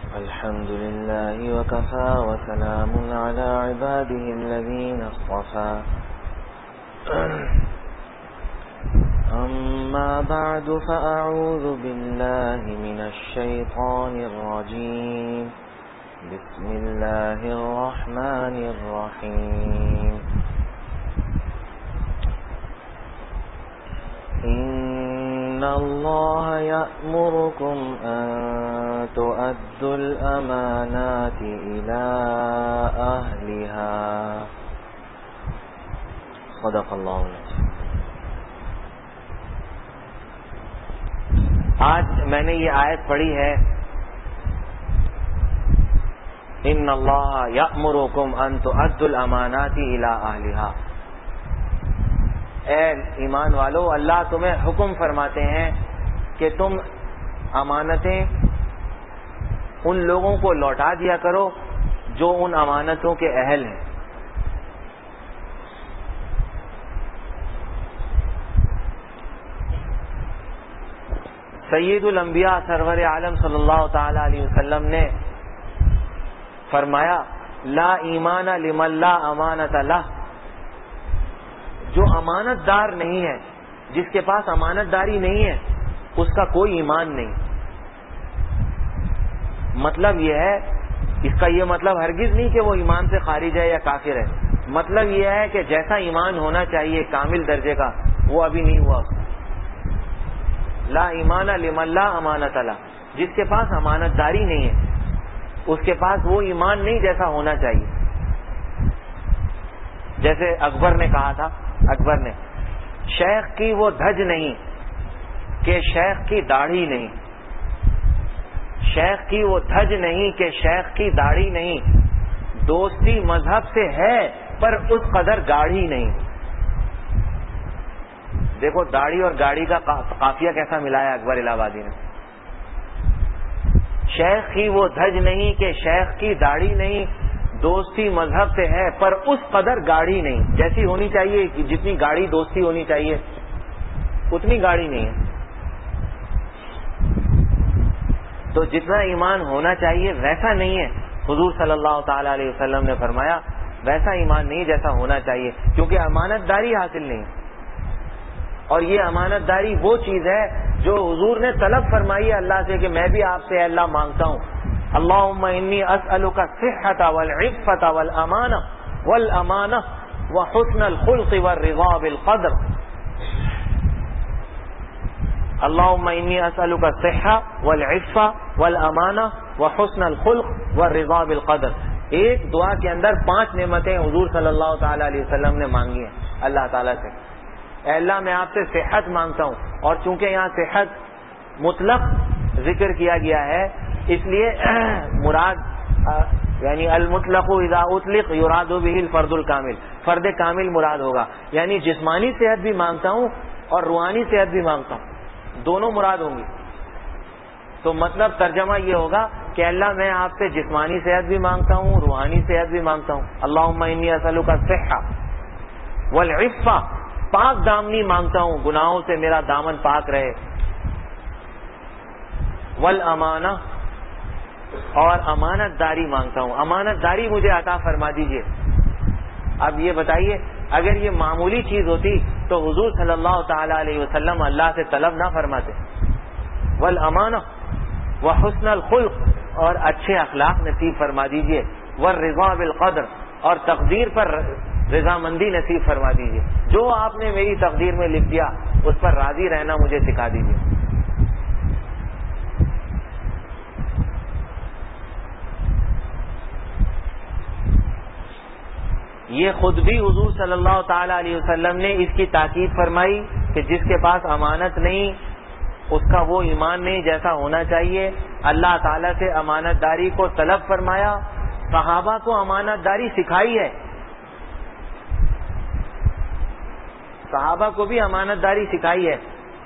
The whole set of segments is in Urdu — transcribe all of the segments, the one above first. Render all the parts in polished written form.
الحمد لله وكفى وسلام على عباده الذين اصطفى أما بعد فأعوذ بالله من الشيطان الرجيم بسم الله الرحمن الرحيم إن الله يأمركم أن تؤدوا الأمانات إلى أهلها صدق الله العظيم. آج میں نے یہ آیت پڑھی ہے ان اللہ یأمرکم ان تؤدوا الامانات الی اہلہا. اے ایمان والو، اللہ تمہیں حکم فرماتے ہیں کہ تم امانتیں ان لوگوں کو لوٹا دیا کرو جو ان امانتوں کے اہل ہیں. سید الانبیاء سرور عالم صلی اللہ تعالی علیہ وسلم نے فرمایا لا ایمان لمن لا امانت لہ. جو امانت دار نہیں ہے، جس کے پاس امانت داری نہیں ہے، اس کا کوئی ایمان نہیں. مطلب یہ ہے، اس کا یہ مطلب ہرگز نہیں کہ وہ ایمان سے خارج ہے یا کافر ہے. مطلب یہ ہے کہ جیسا ایمان ہونا چاہیے کامل درجے کا، وہ ابھی نہیں ہوا. لا ایمان لمن لا امانت لہ. جس کے پاس امانت داری نہیں ہے، اس کے پاس وہ ایمان نہیں جیسا ہونا چاہیے. جیسے اکبر نے کہا تھا، اکبر نے شیخ کی وہ دھج نہیں کہ شیخ کی داڑھی نہیں. شیخ کی وہ دھج نہیں کہ شیخ کی داڑھی نہیں. دوستی مذہب سے ہے پر اس قدر گاڑھی نہیں. دیکھو داڑھی اور گاڑی کا قافیہ کیسا ملایا اکبر الہ آبادی نے. شیخ کی وہ دھج نہیں کہ شیخ کی داڑھی نہیں. دوستی مذہب سے ہے پر اس قدر گاڑی نہیں. جیسی ہونی چاہیے، جتنی گاڑی دوستی ہونی چاہیے اتنی گاڑی نہیں ہے. تو جتنا ایمان ہونا چاہیے ویسا نہیں ہے. حضور صلی اللہ تعالی علیہ وسلم نے فرمایا ویسا ایمان نہیں جیسا ہونا چاہیے، کیونکہ امانت داری حاصل نہیں. اور یہ امانت داری وہ چیز ہے جو حضور نے طلب فرمائی ہے اللہ سے کہ میں بھی آپ سے اللہ مانگتا ہوں. اللہم انی اسألک الصحۃ والعفۃ والامانہ وحسن الخلق والرضا بالقدر. اللہم انی اسألک الصحۃ والعفۃ والامانہ وحسن الخلق والرضا بالقدر. ایک دعا کے اندر 5 نعمتیں حضور صلی اللہ تعالی علیہ وسلم نے مانگی ہیں اللہ تعالیٰ سے. اے اللہ میں آپ سے صحت مانگتا ہوں. اور چونکہ یہاں صحت مطلق ذکر کیا گیا ہے اس لیے مراد یعنی المطلق اذا اطلق یراد به الفرد الکامل، فرد کامل مراد ہوگا. یعنی جسمانی صحت بھی مانگتا ہوں اور روحانی صحت بھی مانگتا ہوں، دونوں مراد ہوں گی. تو مطلب ترجمہ یہ ہوگا کہ اللہ میں آپ سے جسمانی صحت بھی مانگتا ہوں، روحانی صحت بھی مانگتا ہوں. اللہم انی اسألک الصحۃ والعفۃ، پاک دامنی مانگتا ہوں، گناہوں سے میرا دامن پاک رہے. والامانہ، اور امانت داری مانگتا ہوں، امانت داری مجھے عطا فرما دیجیے. اب یہ بتائیے اگر یہ معمولی چیز ہوتی تو حضور صلی اللہ تعالی علیہ وسلم اللہ سے طلب نہ فرماتے. والامانہ وحسن الخلق، اور اچھے اخلاق نصیب فرما دیجیے. والرضا بالقدر، اور تقدیر پر رضامندی نصیب فرما دیجیے. جو آپ نے میری تقدیر میں لکھ دیا اس پر راضی رہنا مجھے سکھا دیجیے. یہ خود بھی حضور صلی اللہ تعالی علیہ وسلم نے اس کی تاکید فرمائی کہ جس کے پاس امانت نہیں اس کا وہ ایمان نہیں جیسا ہونا چاہیے. اللہ تعالیٰ سے امانت داری کو طلب فرمایا. صحابہ کو امانت داری سکھائی ہے، صحابہ کو بھی امانت داری سکھائی ہے.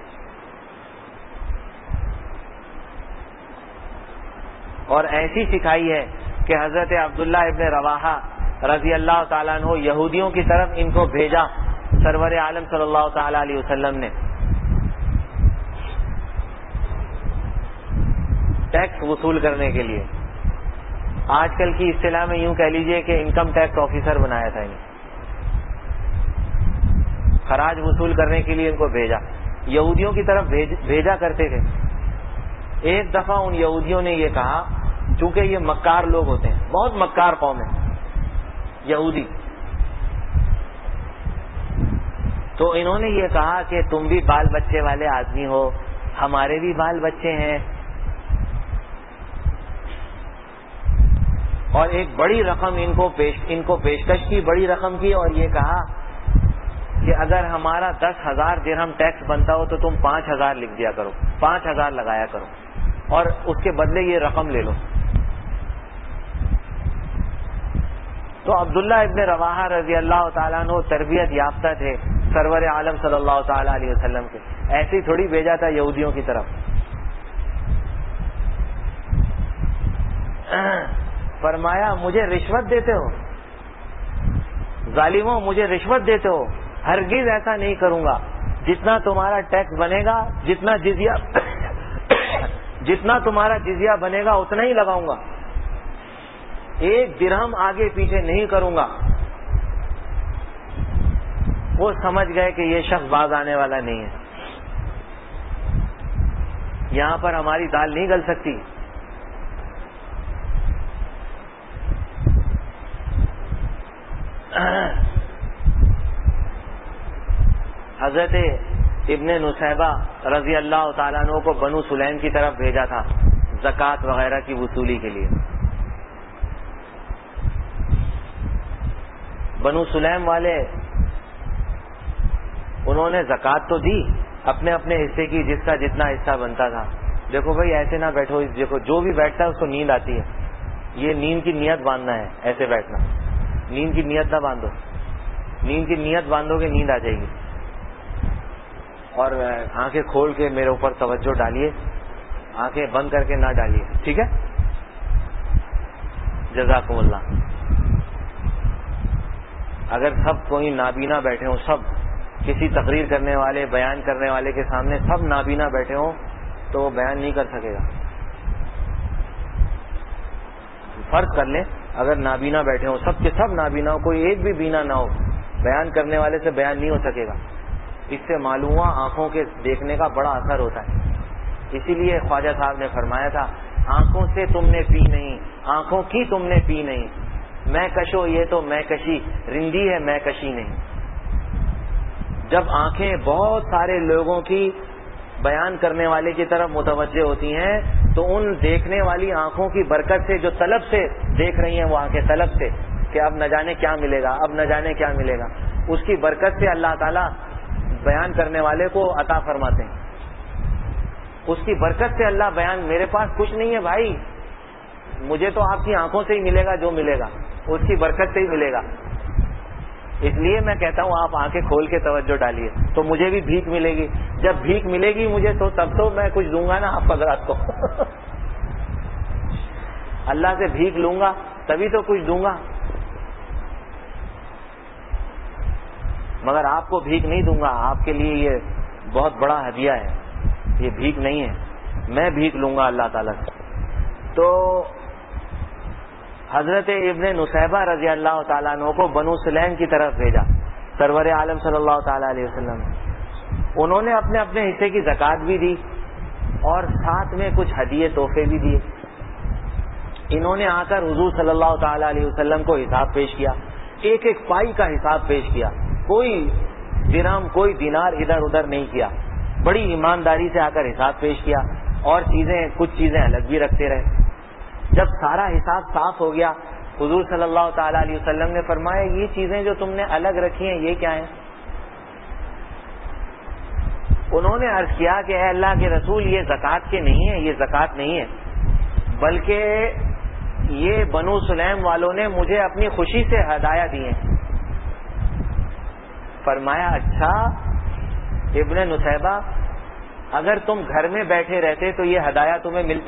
اور ایسی سکھائی ہے کہ حضرت عبداللہ ابن رواحہ رضی اللہ تعالیٰ عنہ یہودیوں کی طرف ان کو بھیجا سرور عالم صلی اللہ تعالی علیہ وسلم نے ٹیکس وصول کرنے کے لیے. آج کل کی اصطلاح میں یوں کہہ لیجئے کہ انکم ٹیکس آفیسر بنایا تھا انہیں، خراج وصول کرنے کے لیے ان کو بھیجا، یہودیوں کی طرف بھیجا کرتے تھے۔ ایک دفعہ ان یہودیوں نے یہ کہا، چونکہ یہ مکار لوگ ہوتے ہیں، بہت مکار قوم ہے یہودی، تو انہوں نے یہ کہا کہ تم بھی بال بچے والے آدمی ہو، ہمارے بھی بال بچے ہیں، اور ایک بڑی رقم ان کو پیشکش کی، بڑی رقم کی، اور یہ کہا کہ اگر ہمارا 10,000 درہم ٹیکس بنتا ہو تو تم 5,000 لکھ دیا کرو، 5,000 لگایا کرو، اور اس کے بدلے یہ رقم لے لو۔ تو عبداللہ ابن رواحہ رضی اللہ تعالیٰ عنہ تربیت یافتہ تھے سرور عالم صلی اللہ تعالیٰ علیہ وسلم کے، ایسے ہی تھوڑی بھیجا تھا یہودیوں کی طرف۔ فرمایا مجھے رشوت دیتے ہو، ظالموں مجھے رشوت دیتے ہو، ہرگز ایسا نہیں کروں گا، جتنا تمہارا ٹیکس بنے گا، جتنا تمہارا جزیہ بنے گا اتنا ہی لگاؤں گا، ایک درہم آگے پیچھے نہیں کروں گا۔ وہ سمجھ گئے کہ یہ شخص باز آنے والا نہیں ہے، یہاں پر ہماری دال نہیں گل سکتی۔ حضرت ابن نصیبہ رضی اللہ تعالیٰ عنہ کو بنو سلیم کی طرف بھیجا تھا زکوٰۃ وغیرہ کی وصولی کے لیے۔ بنو سلیم والے انہوں نے زکوٰۃ تو دی اپنے اپنے حصے کی، جس کا جتنا حصہ بنتا تھا۔ دیکھو بھائی ایسے نہ بیٹھو، دیکھو جو بھی بیٹھتا ہے اس کو نیند آتی ہے، یہ نیند کی نیت باندھنا ہے، ایسے بیٹھنا، نیند کی نیت نہ باندھو، نیند کی نیت باندھو گے نیند آ جائے گی۔ اور آنکھیں کھول کے میرے اوپر توجہ ڈالیے، آنکھیں بند کر کے نہ ڈالیے، ٹھیک ہے؟ جزاکم اللہ۔ اگر سب کوئی نابینا بیٹھے ہوں، سب کسی تقریر کرنے والے، بیان کرنے والے کے سامنے سب نابینا بیٹھے ہوں تو وہ بیان نہیں کر سکے گا۔ فرض کر لیں اگر نابینا بیٹھے ہوں، سب کے سب نابینا ہو، کوئی ایک بھی بینا نہ ہو، بیان کرنے والے سے بیان نہیں ہو سکے گا۔ اس سے معلوم ہوا آنکھوں کے دیکھنے کا بڑا اثر ہوتا ہے۔ اسی لیے خواجہ صاحب نے فرمایا تھا، آنکھوں سے تم نے پی نہیں، آنکھوں کی تم نے پی نہیں، میں کشو یہ تو میں کشی، رندی ہے میں کشی نہیں۔ جب آنکھیں بہت سارے لوگوں کی بیان کرنے والے کی طرف متوجہ ہوتی ہیں تو ان دیکھنے والی آنکھوں کی برکت سے، جو طلب سے دیکھ رہی ہیں وہ آنکھیں، طلب سے کہ اب نہ جانے کیا ملے گا، اب نہ جانے کیا ملے گا، اس کی برکت سے اللہ تعالیٰ بیان کرنے والے کو عطا فرماتے ہیں۔ اس کی برکت سے اللہ بیان، میرے پاس کچھ نہیں ہے بھائی، مجھے تو آپ کی آنکھوں سے ہی ملے گا جو ملے گا، اس کی برکت سے ہی ملے گا۔ اس لیے میں کہتا ہوں آپ آنکھیں کھول کے توجہ ڈالیے تو مجھے بھی بھیک ملے گی۔ جب بھیک ملے گی مجھے تو تب تو میں کچھ دوں گا نا آپ حضرات کو اللہ سے بھیک لوں گا تبھی تو کچھ دوں گا، مگر آپ کو بھیک نہیں دوں گا، آپ کے لیے یہ بہت بڑا ہدیہ ہے، یہ بھیک نہیں ہے، میں بھیک لوں گا اللہ تعالیٰ سے۔ تو حضرت ابن نصیبہ رضی اللہ تعالیٰ عنہ کو بنو سلیم کی طرف بھیجا سرور عالم صلی اللہ تعالیٰ علیہ وسلم۔ انہوں نے اپنے اپنے حصے کی زکوٰۃ بھی دی اور ساتھ میں کچھ ہدیے تحفے بھی دیے۔ انہوں نے آ کر حضور صلی اللہ تعالیٰ علیہ وسلم کو حساب پیش کیا، ایک ایک پائی کا حساب پیش کیا، کوئی درہم کوئی دینار ادھر ادھر نہیں کیا، بڑی ایمانداری سے آ کر حساب پیش کیا، اور کچھ چیزیں الگ بھی رکھتے رہے۔ جب سارا حساب صاف ہو گیا حضور صلی اللہ تعالیٰ علیہ وسلم نے فرمایا یہ چیزیں جو تم نے الگ رکھی ہیں یہ کیا ہیں؟ انہوں نے عرض کیا کہ اے اللہ کے رسول یہ زکوٰۃ کے نہیں ہے، یہ زکوٰۃ نہیں ہے، بلکہ یہ بنو سلیم والوں نے مجھے اپنی خوشی سے ہدایہ دی ہیں۔ فرمایا اچھا ابن نصیبہ، اگر تم گھر میں بیٹھے رہتے تو یہ ہدایہ تمہیں ملتے؟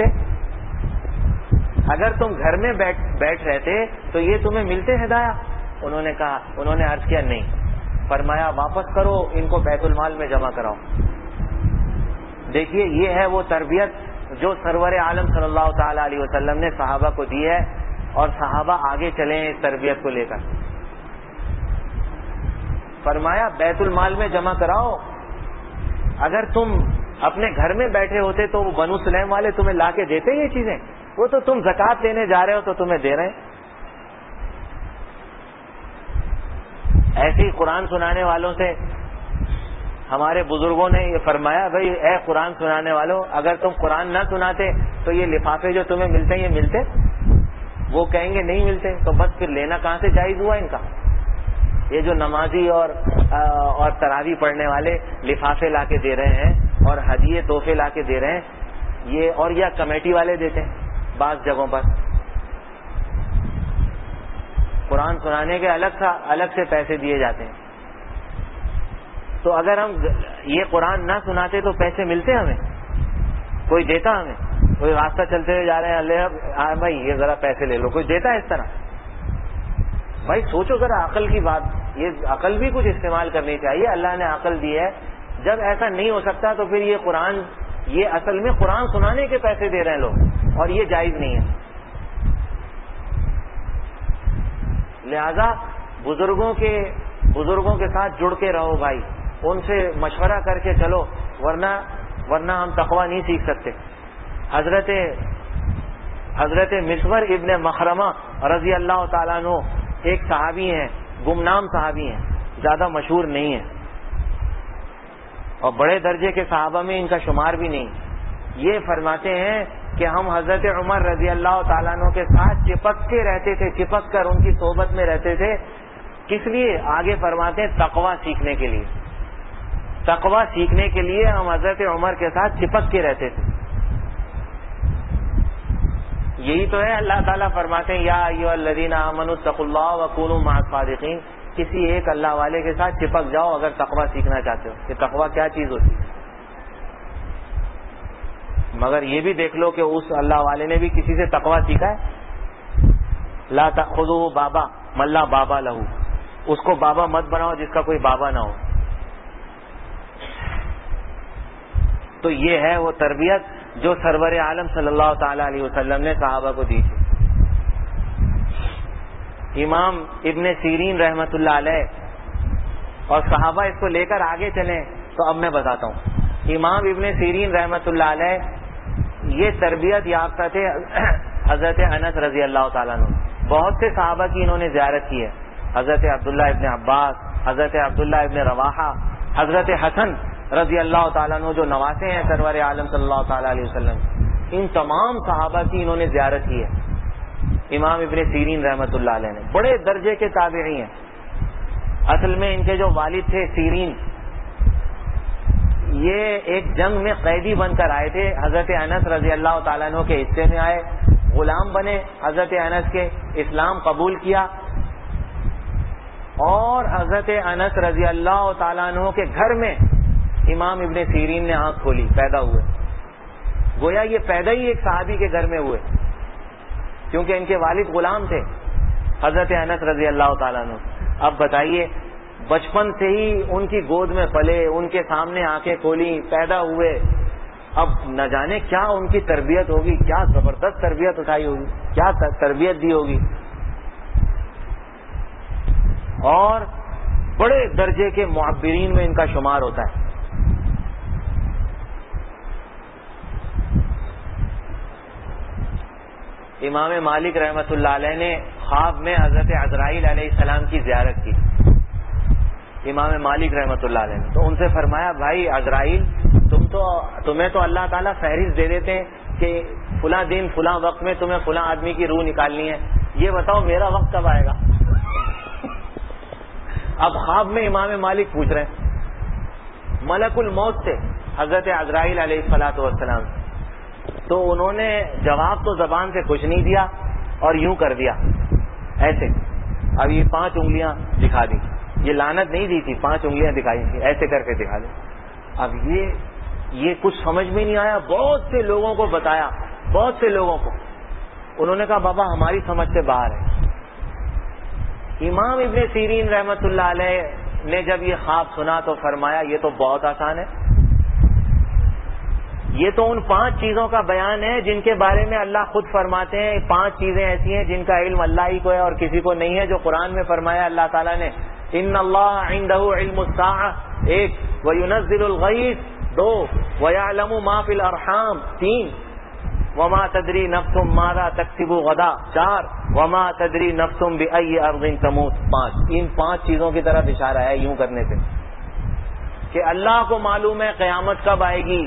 اگر تم گھر میں بیٹھ رہتے تو یہ تمہیں ملتے ہدایہ؟ انہوں نے عرض کیا نہیں۔ فرمایا واپس کرو ان کو بیت المال میں جمع کراؤ۔ دیکھیے یہ ہے وہ تربیت جو سرور عالم صلی اللہ تعالی علیہ وسلم نے صحابہ کو دی ہے، اور صحابہ آگے چلے اس تربیت کو لے کر. فرمایا بیت المال میں جمع کراؤ. اگر تم اپنے گھر میں بیٹھے ہوتے تو وہ بنو سلیم والے تمہیں لا کے دیتے یہ چیزیں؟ وہ تو تم زکوٰۃ لینے جا رہے ہو تو تمہیں دے رہے ہیں. ایسے ہی قرآن سنانے والوں سے ہمارے بزرگوں نے یہ فرمایا بھائی اے قرآن سنانے والوں، اگر تم قرآن نہ سناتے تو یہ لفافے جو تمہیں ملتے ہیں یہ ملتے؟ وہ کہیں گے نہیں ملتے. تو بس پھر لینا کہاں سے جائز ہوا ان کا؟ یہ جو نمازی اور تراویح پڑھنے والے لفافے لا کے دے رہے ہیں اور ہدیے تحفے لا کے دے رہے ہیں، یہ اور یا کمیٹی والے دیتے ہیں بعض جگہوں پر. قرآن سنانے کے الگ سے پیسے دیے جاتے ہیں. تو اگر ہم یہ قرآن نہ سناتے تو پیسے ملتے ہمیں؟ کوئی دیتا ہمیں؟ کوئی راستہ چلتے ہوئے جا رہے ہیں اللہ بھائی یہ ذرا پیسے لے لو، کوئی دیتا ہے اس طرح؟ بھائی سوچو ذرا عقل کی بات. یہ عقل بھی کچھ استعمال کرنی چاہیے. اللہ نے عقل دی ہے. جب ایسا نہیں ہو سکتا تو پھر یہ اصل میں قرآن سنانے کے پیسے دے رہے ہیں لوگ، اور یہ جائز نہیں ہے. لہذا بزرگوں کے ساتھ جڑ کے رہو بھائی، ان سے مشورہ کر کے چلو، ورنہ ہم تقویٰ نہیں سیکھ سکتے. حضرت مسور ابن مخرمہ رضی اللہ تعالیٰ عنہ ایک صحابی ہیں، گمنام صحابی ہیں، زیادہ مشہور نہیں ہیں اور بڑے درجے کے صحابہ میں ان کا شمار بھی نہیں. یہ فرماتے ہیں کہ ہم حضرت عمر رضی اللہ تعالیٰ عنہ کے ساتھ چپک کے رہتے تھے، چپک کر ان کی صحبت میں رہتے تھے. کس لیے؟ آگے فرماتے ہیں تقویٰ سیکھنے کے لیے. تقویٰ سیکھنے کے لیے ہم حضرت عمر کے ساتھ چپک کے رہتے تھے. یہی تو ہے اللہ تعالیٰ فرماتے ہیں یا ایھا الذین آمنوا اتقوا اللہ وکونوا مع الصادقین. کسی ایک اللہ والے کے ساتھ چپک جاؤ اگر تقویٰ سیکھنا چاہتے ہو. کہ تقویٰ کیا چیز ہوتی ہے؟ مگر یہ بھی دیکھ لو کہ اس اللہ والے نے بھی کسی سے تقویٰ سیکھا ہے. لا تأخذہ بابا من لا بابا لہ. اس کو بابا مت بناؤ جس کا کوئی بابا نہ ہو. تو یہ ہے وہ تربیت جو سرور عالم صلی اللہ تعالی علیہ وسلم نے صحابہ کو دی تھی. امام ابن سیرین رحمت اللہ علیہ اور صحابہ اس کو لے کر آگے چلیں تو اب میں بتاتا ہوں. امام ابن سیرین رحمت اللہ علیہ یہ تربیت یافتہ تھے حضرت انس رضی اللہ تعالیٰ عنہ. بہت سے صحابہ کی انہوں نے زیارت کی ہے. حضرت عبداللہ ابن عباس، حضرت عبداللہ ابن رواحہ، حضرت حسن رضی اللہ تعالیٰ عنہ جو نواسے ہیں سرور عالم صلی اللہ تعالیٰ علیہ وسلم. ان تمام صحابہ کی انہوں نے زیارت کی ہے. امام ابن سیرین رحمت اللہ علیہ نے بڑے درجے کے تابعی ہیں. اصل میں ان کے جو والد تھے سیرین، یہ ایک جنگ میں قیدی بن کر آئے تھے. حضرت انس رضی اللہ تعالیٰ عنہ کے حصے میں آئے، غلام بنے حضرت انس کے، اسلام قبول کیا اور حضرت انس رضی اللہ تعالیٰ عنہ کے گھر میں امام ابن سیرین نے آنکھ کھولی، پیدا ہوئے. گویا یہ پیدا ہی ایک صحابی کے گھر میں ہوئے کیونکہ ان کے والد غلام تھے حضرت انس رضی اللہ تعالیٰ عنہ. اب بتائیے بچپن سے ہی ان کی گود میں پلے، ان کے سامنے آنکھیں کھولی، پیدا ہوئے. اب نہ جانے کیا ان کی تربیت ہوگی، کیا زبردست تربیت اٹھائی ہوگی، کیا تربیت دی ہوگی. اور بڑے درجے کے معبرین میں ان کا شمار ہوتا ہے. امام مالک رحمت اللہ علیہ نے خواب میں حضرت عزرائیل علیہ السلام کی زیارت کی. امام مالک رحمت اللہ علیہ نے تو ان سے فرمایا بھائی عزرائیل تمہیں تو اللہ تعالیٰ فہرست دے دیتے ہیں کہ فلاں دن فلاں وقت میں تمہیں فلاں آدمی کی روح نکالنی ہے، یہ بتاؤ میرا وقت کب آئے گا. اب خواب میں امام مالک پوچھ رہے ہیں ملک الموت سے حضرت عزرائیل علیہ الصلوۃ والسلام. تو انہوں نے جواب تو زبان سے کچھ نہیں دیا اور یوں کر دیا ایسے. اب یہ 5 انگلیاں دکھا دی، یہ لعنت نہیں دی تھی، 5 انگلیاں دکھائی تھی، ایسے کر کے دکھا دی. اب یہ کچھ سمجھ میں نہیں آیا. بہت سے لوگوں کو بتایا، بہت سے لوگوں کو. انہوں نے کہا بابا ہماری سمجھ سے باہر ہے. امام ابن سیرین رحمت اللہ علیہ نے جب یہ خواب سنا تو فرمایا یہ تو بہت آسان ہے، یہ تو ان 5 چیزوں کا بیان ہے جن کے بارے میں اللہ خود فرماتے ہیں 5 چیزیں ایسی ہیں جن کا علم اللہ ہی کو ہے اور کسی کو نہیں ہے، جو قرآن میں فرمایا اللہ تعالیٰ نے، ان اللہ عنده علم الساعہ 1، وینزل الغیث 2، ویعلم ما فی الارحام 3، وما تدری نفس ماذا تکسب غدا 4، وما تدری نفس بأی ارض تموت 5۔ ان 5 چیزوں کی طرف اشارہ ہے یوں کرنے سے کہ اللہ کو معلوم ہے قیامت کب آئے گی،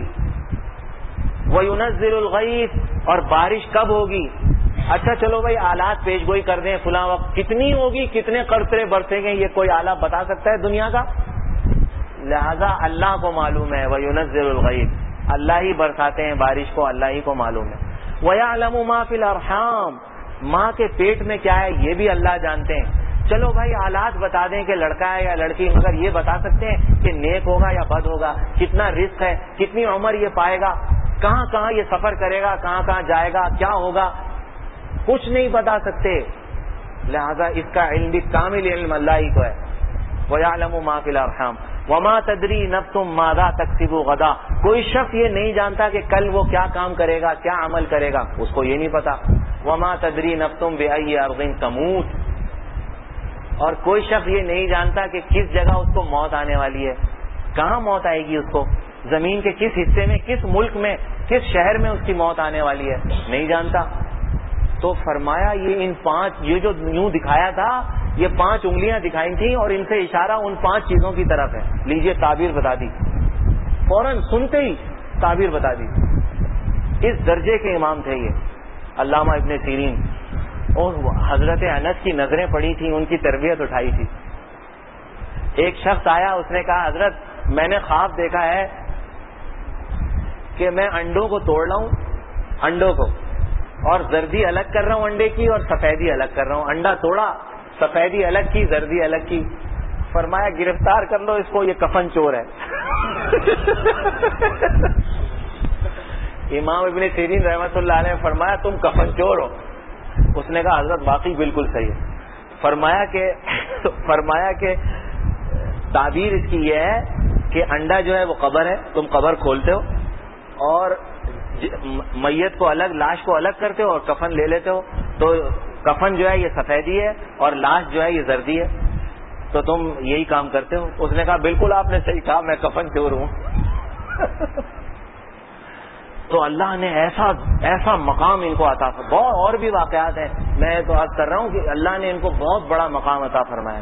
وَيُنَزِّلُ الْغَيْثَ اور بارش کب ہوگی۔ اچھا چلو بھائی آلات پیش گوئی کر دیں، فلاں وقت کتنی ہوگی، کتنے قطرے برسیں گے، یہ کوئی آلہ بتا سکتا ہے دنیا کا؟ لہذا اللہ کو معلوم ہے، وَيُنَزِّلُ الْغَيْثَ اللہ ہی برساتے ہیں بارش کو، اللہ ہی کو معلوم ہے۔ وَيَعْلَمُ مَا فِي الْأَرْحَامِ ماں کے پیٹ میں کیا ہے یہ بھی اللہ جانتے ہیں۔ چلو بھائی آلات بتا دیں کہ لڑکا ہے یا لڑکی، مگر یہ بتا سکتے ہیں کہ نیک ہوگا یا بد ہوگا، کتنا رزق ہے، کتنی عمر یہ پائے گا، کہاں کہاں یہ سفر کرے گا، کہاں کہاں جائے گا، کیا ہوگا، کچھ نہیں بتا سکتے۔ لہذا اس کا علم بھی کامل علم اللہ ہی کو ہے۔ وَيَعْلَمُ مَا فِي الْأَرْحَامِ وَمَا تَدْرِي نَفْسٌ مَاذَا تَكْسِبُ غَدًا کوئی شخص یہ نہیں جانتا کہ کل وہ کیا کام کرے گا، کیا عمل کرے گا، اس کو یہ نہیں پتا۔ وَمَا تَدْرِي نَفْسٌ بِأَيِّ أَرْضٍ تَمُوتُ اور کوئی شخص یہ نہیں جانتا کہ کس جگہ اس کو موت آنے والی ہے، کہاں موت آئے گی اس کو، زمین کے کس حصے میں، کس ملک میں، کس شہر میں اس کی موت آنے والی ہے، نہیں جانتا۔ تو فرمایا یہ ان 5 یہ جو یوں دکھایا تھا، یہ 5 انگلیاں دکھائی تھیں اور ان سے اشارہ ان 5 چیزوں کی طرف ہے۔ لیجئے تعبیر بتا دی، فوراً سنتے ہی تعبیر بتا دی۔ اس درجے کے امام تھے یہ علامہ ابن سیرین، اور حضرت انس کی نظریں پڑی تھیں، ان کی تربیت اٹھائی تھی۔ ایک شخص آیا، اس نے کہا حضرت میں نے خواب دیکھا ہے کہ میں انڈوں کو توڑ رہا ہوں، انڈوں کو، اور زردی الگ کر رہا ہوں انڈے کی اور سفیدی الگ کر رہا ہوں۔ انڈا توڑا، سفیدی الگ کی، زردی الگ کی۔ فرمایا گرفتار کر لو اس کو، یہ کفن چور ہے۔ امام ابن سیرین رحمۃ اللہ علیہ نے فرمایا تم کفن چور ہو۔ اس نے کہا حضرت واقعی بالکل صحیح ہے۔ فرمایا کہ تعبیر اس کی یہ ہے کہ انڈا جو ہے وہ قبر ہے، تم قبر کھولتے ہو اور میت کو الگ، لاش کو الگ کرتے ہو اور کفن لے لیتے ہو، تو کفن جو ہے یہ سفیدی ہے اور لاش جو ہے یہ زردی ہے، تو تم یہی کام کرتے ہو۔ اس نے کہا بالکل آپ نے صحیح کہا، میں کفن چور ہوں۔ تو اللہ نے ایسا مقام ان کو عطا فرمایا۔ بہت اور بھی واقعات ہیں، میں تو عرض کر رہا ہوں کہ اللہ نے ان کو بہت بڑا مقام عطا فرمایا۔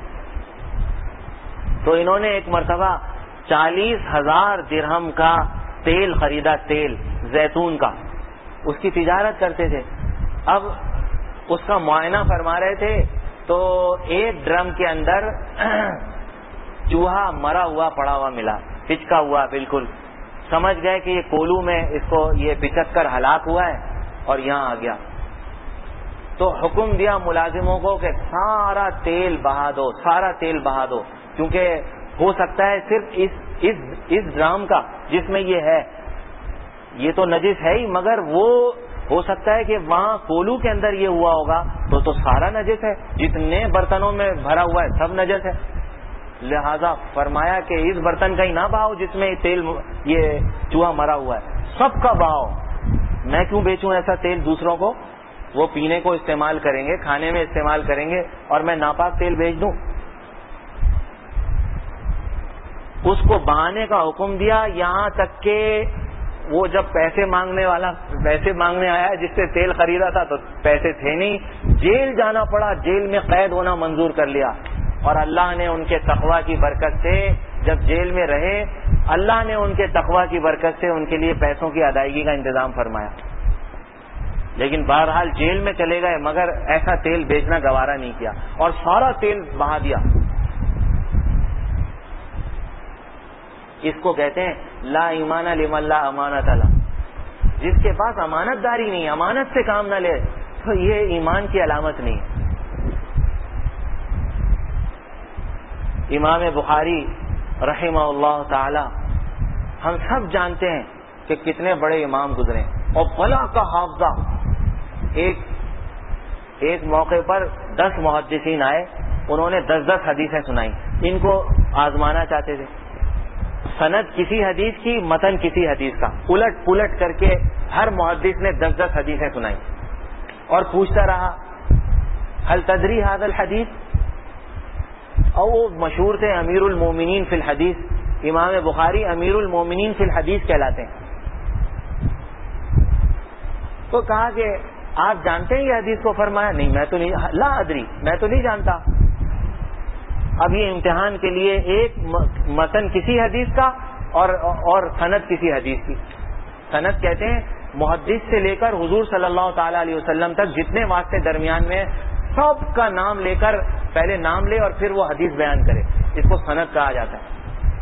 تو انہوں نے ایک مرتبہ 40,000 درہم کا تیل خریدا، تیل زیتون کا، اس کی تجارت کرتے تھے۔ اب اس کا معائنہ فرما رہے تھے تو ایک ڈرم کے اندر چوہا مرا ہوا پڑا ہوا ملا، پچکا ہوا بالکل۔ سمجھ گئے کہ یہ کولو میں اس کو یہ پچک کر ہلاک ہوا ہے اور یہاں آ گیا۔ تو حکم دیا ملازموں کو کہ سارا تیل بہا دو، سارا تیل بہا دو، کیونکہ ہو سکتا ہے صرف اس ڈرام کا جس میں یہ ہے، یہ تو نجس ہے ہی، مگر وہ ہو سکتا ہے کہ وہاں کولو کے اندر یہ ہوا ہوگا تو سارا نجس ہے، جتنے برتنوں میں بھرا ہوا ہے سب نجس ہے۔ لہذا فرمایا کہ اس برتن کا ہی نہ بہاؤ جس میں تیل یہ چوہا مرا ہوا ہے، سب کا بہاؤ۔ میں کیوں بیچوں ایسا تیل دوسروں کو، وہ پینے کو استعمال کریں گے، کھانے میں استعمال کریں گے، اور میں ناپاک تیل بیچ دوں۔ اس کو بہانے کا حکم دیا، یہاں تک کہ وہ جب پیسے مانگنے آیا جس سے تیل خریدا تھا تو پیسے تھے نہیں، جیل جانا پڑا، جیل میں قید ہونا منظور کر لیا۔ اور اللہ نے ان کے تقویٰ کی برکت سے جب جیل میں رہے، اللہ نے ان کے تقویٰ کی برکت سے ان کے لیے پیسوں کی ادائیگی کا انتظام فرمایا۔ لیکن بہرحال جیل میں چلے گئے، مگر ایسا تیل بیچنا گوارا نہیں کیا اور سارا تیل بہا دیا۔ اس کو کہتے ہیں لا ایمان لمن لا امانت له، جس کے پاس امانت داری نہیں، امانت سے کام نہ لے، تو یہ ایمان کی علامت نہیں ہے۔ امام بخاری رحمہ اللہ تعالی ہم سب جانتے ہیں کہ کتنے بڑے امام گزرے، اور بلا کا حافظہ۔ ایک موقع پر 10 محدثین آئے، انہوں نے 10 حدیثیں سنائی، ان کو آزمانا چاہتے تھے۔ سند کسی حدیث کی، متن کسی حدیث کا، الٹ پلٹ کر کے ہر محدث نے 10 حدیثیں سنائی اور پوچھتا رہا هل تدری هذا الحدیث، اور وہ مشہور تھے امیر المومنین فی الحدیث، امام بخاری امیر المومنین فی الحدیث کہلاتے ہیں. تو کہا کہ آپ جانتے ہیں یہ حدیث کو؟ فرمایا نہیں میں تو نہیں، لا ادری، میں تو نہیں جانتا. اب یہ امتحان کے لیے ایک متن کسی حدیث کا اور سند کسی حدیث کی. سند کہتے ہیں محدث سے لے کر حضور صلی اللہ تعالی علیہ وسلم تک جتنے واسطے درمیان میں سب کا نام لے کر پہلے نام لے اور پھر وہ حدیث بیان کرے، اس کو سند کہا جاتا ہے.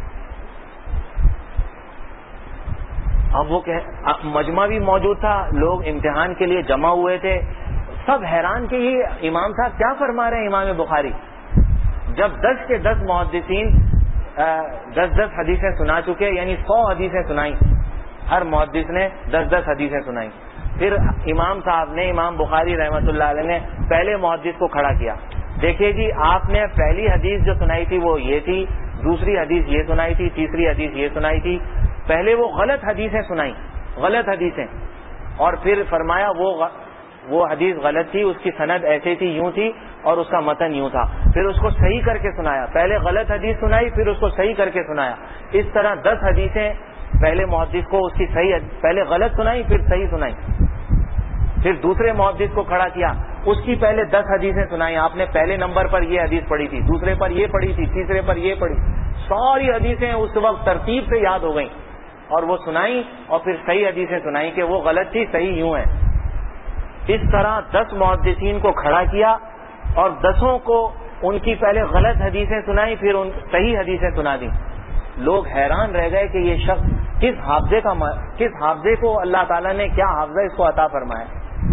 اب وہ مجمع بھی موجود تھا، لوگ امتحان کے لیے جمع ہوئے تھے، سب حیران کہ یہ امام صاحب کیا فرما رہے ہیں امام بخاری. جب 10 کے 10 محدثین 10 حدیثیں سنا چکے، یعنی 100 حدیثیں سنائیں، ہر محدث نے 10 حدیثیں سنائیں. پھر امام صاحب نے، امام بخاری رحمۃ اللہ علیہ نے پہلے محدث کو کھڑا کیا. دیکھیے جی، آپ نے پہلی حدیث جو سنائی تھی وہ یہ تھی، دوسری حدیث یہ سنائی تھی، تیسری حدیث یہ سنائی تھی. پہلے وہ غلط حدیثیں سنائیں، غلط حدیثیں، اور پھر فرمایا وہ حدیث غلط تھی، اس کی سند ایسے تھی، یوں تھی، اور اس کا متن یوں تھا. پھر اس کو صحیح کر کے سنایا. پہلے غلط حدیث سنائی، پھر اس کو صحیح کر کے سنایا. اس طرح 10 حدیثیں پہلے محدث کو اس کی صحیح، پہلے غلط سنائی پھر صحیح سنائی. پھر دوسرے محدث کو کھڑا کیا، اس کی پہلے 10 حدیثیں سنائیں. آپ نے پہلے نمبر پر یہ حدیث پڑھی تھی، دوسرے پر یہ پڑھی تھی، تیسرے پر یہ پڑھی. ساری حدیثیں اس وقت ترتیب سے یاد ہو گئیں اور وہ سنائیں، اور پھر صحیح حدیثیں سنائیں کہ وہ غلط تھی، صحیح یوں ہے. اس طرح 10 محدثین کو کھڑا کیا اور 10 کو ان کی پہلے غلط حدیثیں سنائیں، پھر ان صحیح حدیثیں سنا دیں. لوگ حیران رہ گئے کہ یہ شخص کس حافظے کو اللہ تعالیٰ نے کیا حافظہ اس کو عطا فرمایا.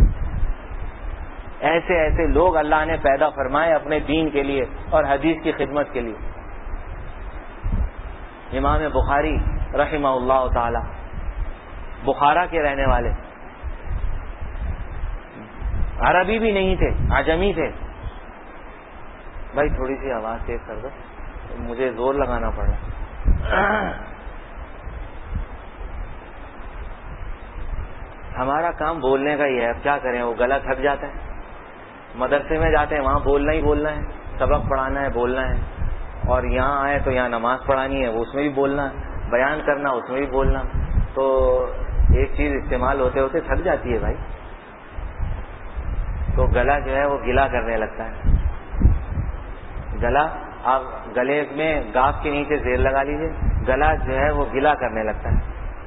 ایسے ایسے لوگ اللہ نے پیدا فرمائے اپنے دین کے لیے اور حدیث کی خدمت کے لیے. امام بخاری رحمہ اللہ تعالی بخارا کے رہنے والے، عربی بھی نہیں تھے، عجمی تھے. بھائی تھوڑی سی آواز تیز کر دو، مجھے زور لگانا پڑ رہا. ہمارا کام بولنے کا ہی ہے، اب کیا کریں، وہ گلا تھک جاتا ہے. مدرسے میں جاتے ہیں وہاں بولنا ہی بولنا ہے، سبق پڑھانا ہے بولنا ہے، اور یہاں آئے تو یہاں نماز پڑھانی ہے، اس میں بھی بولنا، بیان کرنا اس میں بھی بولنا. تو ایک چیز استعمال ہوتے ہوتے تھک جاتی ہے بھائی. تو گلا جو ہے وہ گلا کرنے لگتا ہے. گلا، آپ گلے میں گاف کے نیچے زیر لگا لیجیے، گلا جو ہے وہ گلا کرنے لگتا ہے.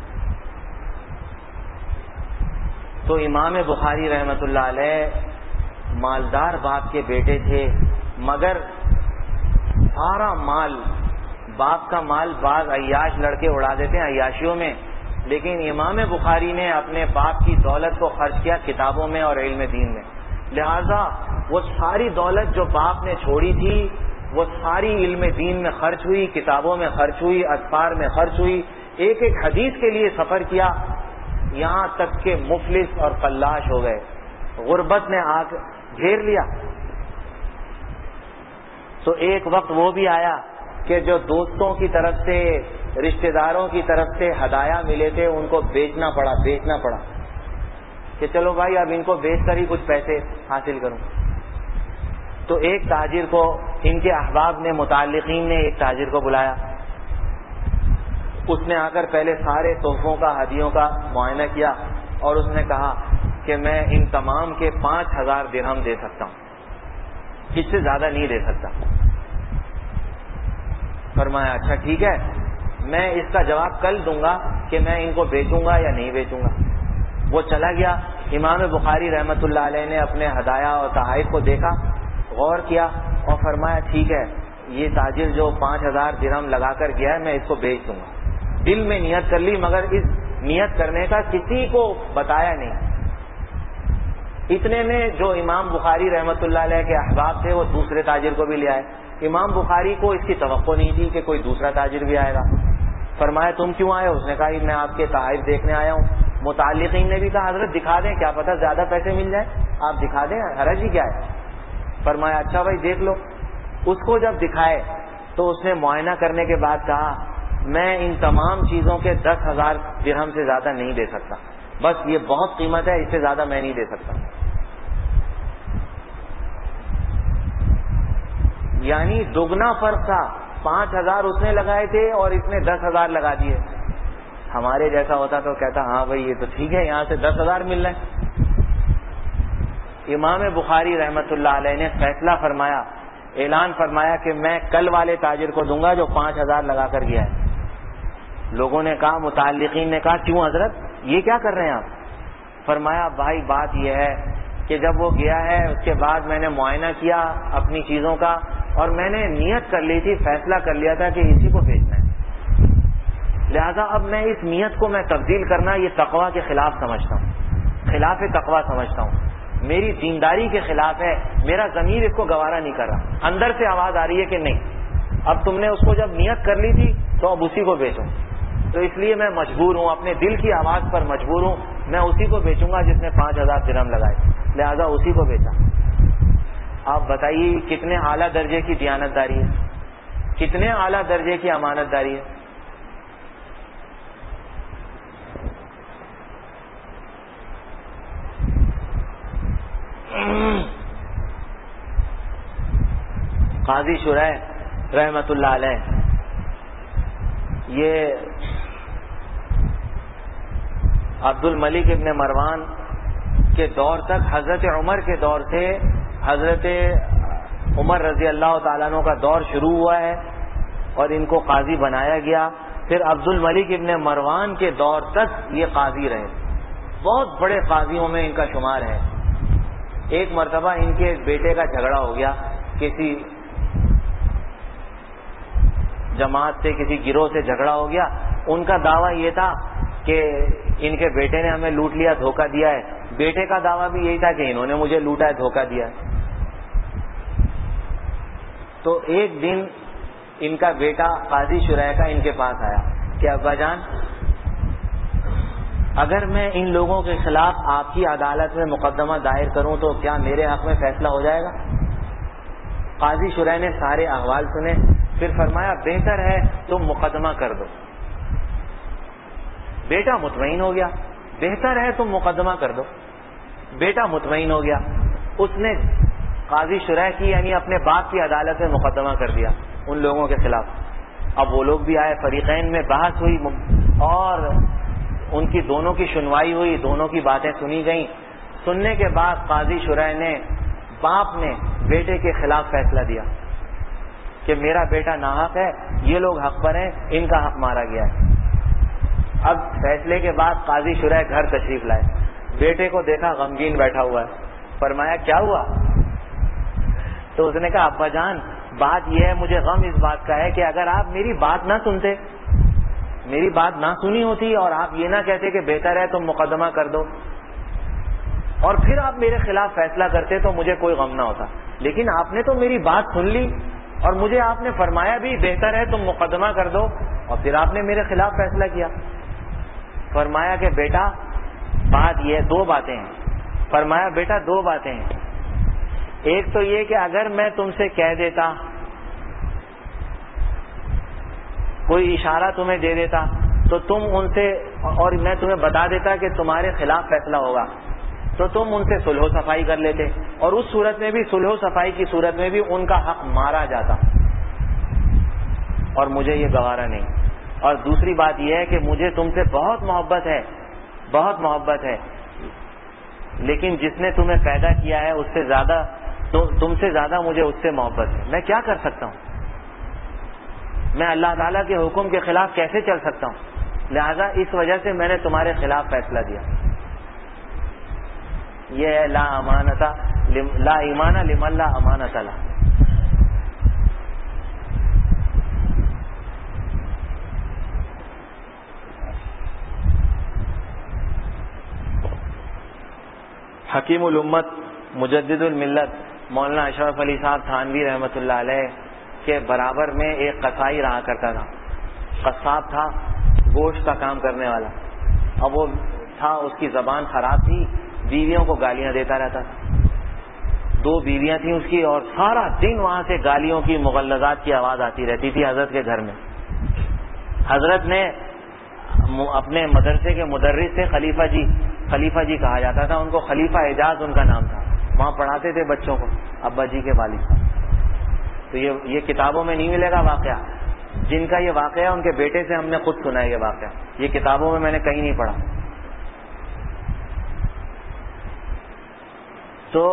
تو امام بخاری رحمت اللہ علیہ مالدار باپ کے بیٹے تھے، مگر سارا مال، باپ کا مال بعض عیاش لڑکے اڑا دیتے ہیں عیاشیوں میں، لیکن امام بخاری نے اپنے باپ کی دولت کو خرچ کیا کتابوں میں اور علم دین میں. لہذا وہ ساری دولت جو باپ نے چھوڑی تھی وہ ساری علم دین میں خرچ ہوئی، کتابوں میں خرچ ہوئی، اذکار میں خرچ ہوئی. ایک ایک حدیث کے لیے سفر کیا، یہاں تک کہ مفلس اور فلاش ہو گئے، غربت نے آ گھیر لیا. تو ایک وقت وہ بھی آیا کہ جو دوستوں کی طرف سے، رشتہ داروں کی طرف سے ہدایہ ملے تھے ان کو بیچنا پڑا کہ چلو بھائی اب ان کو بیچ کر ہی کچھ پیسے حاصل کروں. تو ایک تاجر کو ان کے احباب نے، متعلقین نے ایک تاجر کو بلایا. اس نے آ کر پہلے سارے تحفوں کا، ہدیوں کا معائنہ کیا اور اس نے کہا کہ میں ان تمام کے 5000 درہم دے سکتا ہوں، اس سے زیادہ نہیں دے سکتا. فرمایا اچھا ٹھیک ہے، میں اس کا جواب کل دوں گا کہ میں ان کو بیچوں گا یا نہیں بیچوں گا. وہ چلا گیا. امام بخاری رحمت اللہ علیہ نے اپنے ہدایہ اور تحائف کو دیکھا، غور کیا اور فرمایا ٹھیک ہے، یہ تاجر جو 5000 درہم لگا کر گیا ہے میں اس کو بیچ دوں گا. دل میں نیت کر لی، مگر اس نیت کرنے کا کسی کو بتایا نہیں. اتنے میں جو امام بخاری رحمت اللہ علیہ کے احباب تھے وہ دوسرے تاجر کو بھی لے آئے. امام بخاری کو اس کی توقع نہیں تھی کہ کوئی دوسرا تاجر بھی آئے گا. فرمایا تم کیوں آئے؟ اس نے کہا میں آپ کے تحائف دیکھنے آیا ہوں. متعلقین نے بھی کہا حضرت دکھا دیں، کیا پتہ زیادہ پیسے مل جائیں، آپ دکھا دیں، حرج ہی کیا ہے. فرمایا اچھا بھائی دیکھ لو. اس کو جب دکھائے تو اس نے معائنہ کرنے کے بعد کہا میں ان تمام چیزوں کے 10,000 درہم سے زیادہ نہیں دے سکتا، بس یہ بہت قیمت ہے، اس سے زیادہ میں نہیں دے سکتا. یعنی دگنا فرق تھا. 5,000 اس نے لگائے تھے اور اس نے 10,000 لگا دیے. ہمارے جیسا ہوتا تو کہتا ہاں بھائی یہ تو ٹھیک ہے، یہاں سے 10,000 مل رہے ہیں. امام بخاری رحمت اللہ علیہ نے فیصلہ فرمایا، اعلان فرمایا کہ میں کل والے تاجر کو دوں گا جو 5,000 لگا کر گیا ہے. لوگوں نے کہا، متعلقین نے کہا کیوں حضرت یہ کیا کر رہے ہیں آپ؟ فرمایا بھائی بات یہ ہے کہ جب وہ گیا ہے اس کے بعد میں نے معائنہ کیا اپنی چیزوں کا، اور میں نے نیت کر لی تھی، فیصلہ کر لیا تھا کہ اسی کو بیچنا ہے، لہذا اب میں اس نیت کو میں تبدیل کرنا یہ تقویٰ کے خلاف سمجھتا ہوں، خلاف تقویٰ سمجھتا ہوں، میری دینداری کے خلاف ہے، میرا ضمیر اس کو گوارا نہیں کر رہا. اندر سے آواز آ رہی ہے کہ نہیں، اب تم نے اس کو جب نیت کر لی تھی تو اب اسی کو بیچو. تو اس لیے میں مجبور ہوں، اپنے دل کی آواز پر مجبور ہوں، میں اسی کو بیچوں گا جس نے 5,000 درہم لگائے، لہذا اسی کو بیچا. آپ بتائیے کتنے اعلیٰ درجے کی دیانت داری ہے، کتنے اعلیٰ درجے کی امانت داری ہے. قاضی شریح رحمت اللہ علیہ، یہ عبد الملک ابن مروان کے دور تک، حضرت عمر کے دور سے حضرت عمر رضی اللہ تعالیٰ عنہ کا دور شروع ہوا ہے اور ان کو قاضی بنایا گیا. پھر عبد الملک ابن مروان کے دور تک یہ قاضی رہے، بہت بڑے قاضیوں میں ان کا شمار ہے. ایک مرتبہ ان کے بیٹے کا جھگڑا ہو گیا کسی جماعت سے، کسی گروہ سے جھگڑا ہو گیا. ان کا دعویٰ یہ تھا کہ ان کے بیٹے نے ہمیں لوٹ لیا، دھوکہ دیا ہے. بیٹے کا دعویٰ بھی یہی تھا کہ انہوں نے مجھے لوٹا ہے، دھوکہ دیا ہے. تو ایک دن ان کا بیٹا قاضی شریح کا ان کے پاس آیا کہ ابا جان، اگر میں ان لوگوں کے خلاف آپ کی عدالت میں مقدمہ دائر کروں تو کیا میرے حق میں فیصلہ ہو جائے گا؟ قاضی شریح نے سارے احوال سنے، پھر فرمایا بہتر ہے تم مقدمہ کر دو. بیٹا مطمئن ہو گیا، بہتر ہے تم مقدمہ کر دو. بیٹا مطمئن ہو گیا، اس نے قاضی شریح کی یعنی اپنے باپ کی عدالت میں مقدمہ کر دیا ان لوگوں کے خلاف. اب وہ لوگ بھی آئے، فریقین میں بحث ہوئی اور ان کی دونوں کی سنوائی ہوئی، دونوں کی باتیں سنی گئیں. سننے کے بعد قاضی شریح نے، باپ نے بیٹے کے خلاف فیصلہ دیا کہ میرا بیٹا ناحق ہے، یہ لوگ حق پر ہیں، ان کا حق مارا گیا ہے. اب فیصلے کے بعد قاضی شریح گھر تشریف لائے، بیٹے کو دیکھا غمگین بیٹھا ہوا ہے. فرمایا کیا ہوا؟ تو اس نے کہا ابا جان بات یہ ہے، مجھے غم اس بات کا ہے کہ اگر آپ میری بات نہ سنتے، میری بات نہ سنی ہوتی اور آپ یہ نہ کہتے کہ بہتر ہے تم مقدمہ کر دو اور پھر آپ میرے خلاف فیصلہ کرتے تو مجھے کوئی غم نہ ہوتا. لیکن آپ نے تو میری بات سن لی اور مجھے آپ نے فرمایا بھی بہتر ہے تم مقدمہ کر دو اور پھر آپ نے میرے خلاف فیصلہ کیا. فرمایا کہ بیٹا بات یہ، دو باتیں ہیں. فرمایا بیٹا دو باتیں ہیں. ایک تو یہ کہ اگر میں تم سے کہہ دیتا، کوئی اشارہ تمہیں دے دیتا تو تم ان سے، اور میں تمہیں بتا دیتا کہ تمہارے خلاف فیصلہ ہوگا تو تم ان سے صلح و صفائی کر لیتے، اور اس صورت میں بھی، صلح و صفائی کی صورت میں بھی ان کا حق مارا جاتا، اور مجھے یہ گوارا نہیں. اور دوسری بات یہ ہے کہ مجھے تم سے بہت محبت ہے، بہت محبت ہے، لیکن جس نے تمہیں پیدا کیا ہے اس سے زیادہ، تم سے زیادہ مجھے اس سے محبت ہے. میں کیا کر سکتا ہوں؟ میں اللہ تعالیٰ کے حکم کے خلاف کیسے چل سکتا ہوں؟ لہذا اس وجہ سے میں نے تمہارے خلاف فیصلہ دیا. یہ ہے لا ایمان لمن لا امانت له. حکیم الامت مجدد الملت مولانا اشرف علی صاحب تھانوی رحمۃ اللہ علیہ کے برابر میں ایک قصائی رہا کرتا تھا. قصاب تھا، گوشت کا کام کرنے والا. اب وہ تھا، اس کی زبان خراب تھی، بیویوں کو گالیاں دیتا رہتا تھا. 2 بیویاں تھیں اس کی، اور سارا دن وہاں سے گالیوں کی، مغلظات کی آواز آتی رہتی تھی حضرت کے گھر میں. حضرت نے اپنے مدرسے کے مدرس سے خلیفہ جی کہا جاتا تھا، ان کو خلیفہ اعجاز ان کا نام تھا، وہاں پڑھاتے تھے بچوں کو، ابا جی کے والد صاحب۔ تو یہ کتابوں میں نہیں ملے گا واقعہ، جن کا یہ واقعہ ہے ان کے بیٹے سے ہم نے خود سنا ہے یہ واقعہ، یہ کتابوں میں نے کہیں نہیں پڑھا۔ تو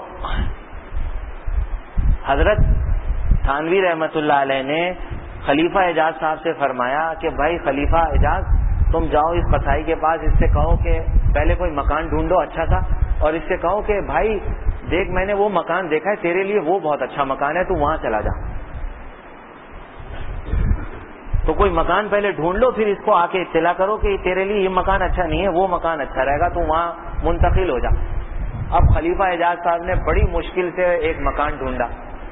حضرت تھانوی رحمت اللہ علیہ نے خلیفہ اعجاز صاحب سے فرمایا کہ بھائی خلیفہ اعجاز، تم جاؤ اس قصائی کے پاس، اس سے کہو کہ پہلے کوئی مکان ڈھونڈو اچھا تھا، اور اس سے کہو کہ بھائی دیکھ میں نے وہ مکان دیکھا ہے تیرے لیے، وہ بہت اچھا مکان ہے، تو وہاں چلا جا۔ تو کوئی مکان پہلے ڈھونڈ لو، پھر اس کو آ کے اطلاع کرو کہ تیرے لیے یہ مکان اچھا نہیں ہے، وہ مکان اچھا رہے گا، تو وہاں منتقل ہو جا۔ اب خلیفہ اعجاز صاحب نے بڑی مشکل سے ایک مکان ڈھونڈا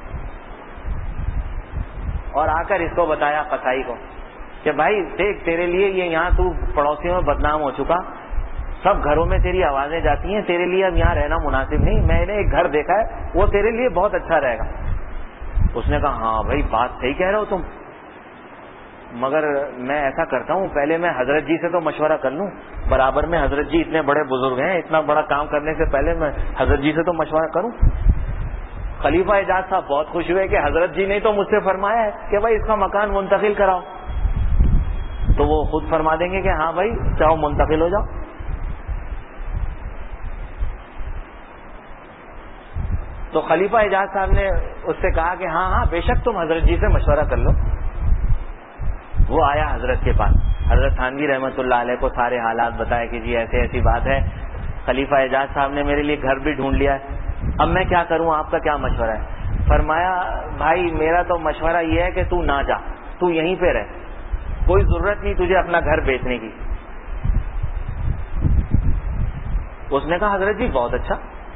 اور آ کر اس کو بتایا قصائی کو کہ بھائی دیکھ تیرے لیے یہ یہاں تو پڑوسیوں میں بدنام ہو چکا، سب گھروں میں تیری آوازیں جاتی ہیں، تیرے لیے اب یہاں رہنا مناسب نہیں، میں نے ایک گھر دیکھا ہے وہ تیرے لیے بہت اچھا رہے گا۔ اس نے کہا ہاں بھائی بات صحیح کہہ رہے ہو تم، مگر میں ایسا کرتا ہوں پہلے میں حضرت جی سے تو مشورہ کر لوں، برابر میں حضرت جی اتنے بڑے بزرگ ہیں، اتنا بڑا کام کرنے سے پہلے میں حضرت جی سے تو مشورہ کروں۔ خلیفہ اعجاز صاحب بہت خوش ہوئے کہ حضرت جی نے تو مجھ سے فرمایا ہے کہ بھائی اس کا مکان منتقل کراؤ، تو وہ خود فرما دیں گے کہ ہاں بھائی چاہو منتقل ہو جاؤ۔ تو خلیفہ اعجاز صاحب نے اس سے کہا کہ ہاں ہاں بے شک تم حضرت جی سے مشورہ کر لو۔ وہ آیا حضرت کے پاس، حضرت تھانوی رحمت اللہ علیہ کو سارے حالات بتائے کہ جی ایسے ایسی بات ہے، خلیفہ اعجاز صاحب نے میرے لیے گھر بھی ڈھونڈ لیا ہے، اب میں کیا کروں، آپ کا کیا مشورہ ہے؟ فرمایا بھائی میرا تو مشورہ یہ ہے کہ تو نہ جا، تو یہیں پہ رہ، کوئی ضرورت نہیں تجھے اپنا گھر بیچنے کی۔ اس نے کہا حضرت جی بہت اچھا،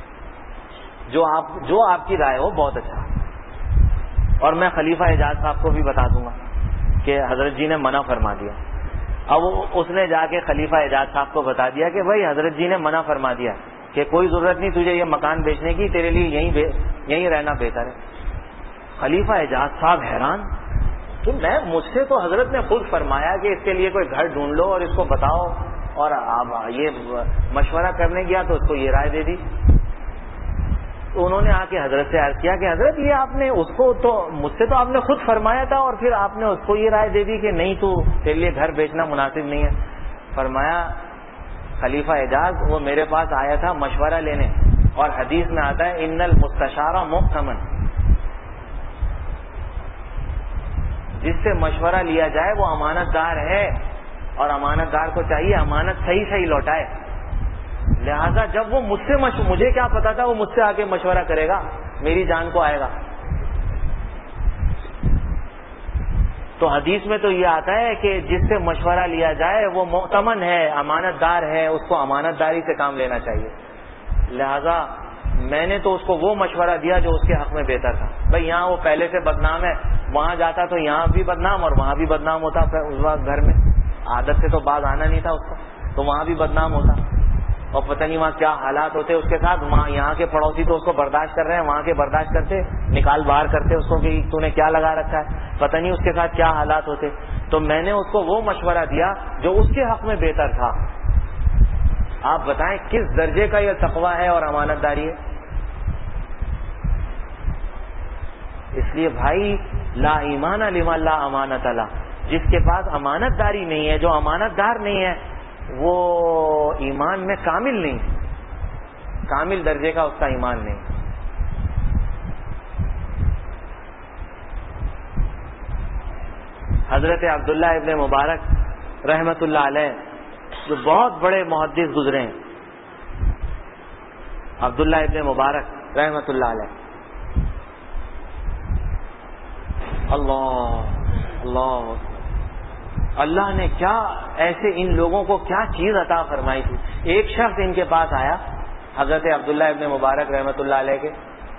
جو آپ کی رائے ہو بہت اچھا، اور میں خلیفہ اعجاز صاحب کو بھی بتا دوں گا کہ حضرت جی نے منع فرما دیا۔ اب اس نے جا کے خلیفہ اعجاز صاحب کو بتا دیا کہ بھائی حضرت جی نے منع فرما دیا کہ کوئی ضرورت نہیں تجھے یہ مکان بیچنے کی، تیرے لیے یہیں رہنا بہتر ہے۔ خلیفہ اعجاز صاحب حیران کہ مجھ سے تو حضرت نے خود فرمایا کہ اس کے لیے کوئی گھر ڈھونڈ لو اور اس کو بتاؤ، اور اب یہ مشورہ کرنے گیا تو اس کو یہ رائے دے دی۔ تو انہوں نے آ کے حضرت سے عرض کیا کہ حضرت یہ آپ نے اس کو تو مجھ سے تو آپ نے خود فرمایا تھا، اور پھر آپ نے اس کو یہ رائے دے دی کہ نہیں تو تیرے لیے گھر بیچنا مناسب نہیں ہے۔ فرمایا خلیفہ اعجاز وہ میرے پاس آیا تھا مشورہ لینے، اور حدیث میں آتا ہے ان المستشار مؤتمن، جس سے مشورہ لیا جائے وہ امانت دار ہے، اور امانت دار کو چاہیے امانت صحیح لوٹائے۔ لہذا جب وہ مجھ سے مجھے کیا پتا تھا وہ مجھ سے آ کے مشورہ کرے گا، میری جان کو آئے گا۔ تو حدیث میں تو یہ آتا ہے کہ جس سے مشورہ لیا جائے وہ مؤتمن ہے، امانت دار ہے، اس کو امانت داری سے کام لینا چاہیے۔ لہذا میں نے تو اس کو وہ مشورہ دیا جو اس کے حق میں بہتر تھا۔ بھائی یہاں وہ پہلے سے بدنام ہے، وہاں جاتا تو یہاں بھی بدنام اور وہاں بھی بدنام ہوتا، اس وقت گھر میں عادت سے تو باز آنا نہیں تھا اس کو، تو وہاں بھی بدنام ہوتا، اور پتہ نہیں وہاں کیا حالات ہوتے اس کے ساتھ۔ وہاں یہاں کے پڑوسی تو اس کو برداشت کر رہے ہیں، وہاں کے برداشت کرتے، نکال باہر کرتے اس کو کہ تو نے کیا لگا رکھا ہے، پتہ نہیں اس کے ساتھ کیا حالات ہوتے۔ تو میں نے اس کو وہ مشورہ دیا جو اس کے حق میں بہتر تھا۔ آپ بتائیں کس درجے کا یہ تقویٰ ہے اور امانت داری ہے۔ اس لیے بھائی لا ایمان لمن لا امانت له، جس کے پاس امانت داری نہیں ہے، جو امانت دار نہیں ہے، وہ ایمان میں کامل نہیں، کامل درجے کا اس کا ایمان نہیں۔ حضرت عبداللہ ابن مبارک رحمت اللہ علیہ جو بہت بڑے محدث گزرے ہیں، عبداللہ ابن مبارک رحمت اللہ علیہ، اللہ نے کیا ایسے ان لوگوں کو کیا چیز عطا فرمائی تھی۔ ایک شخص ان کے پاس آیا حضرت عبداللہ ابن مبارک رحمت اللہ علیہ کے،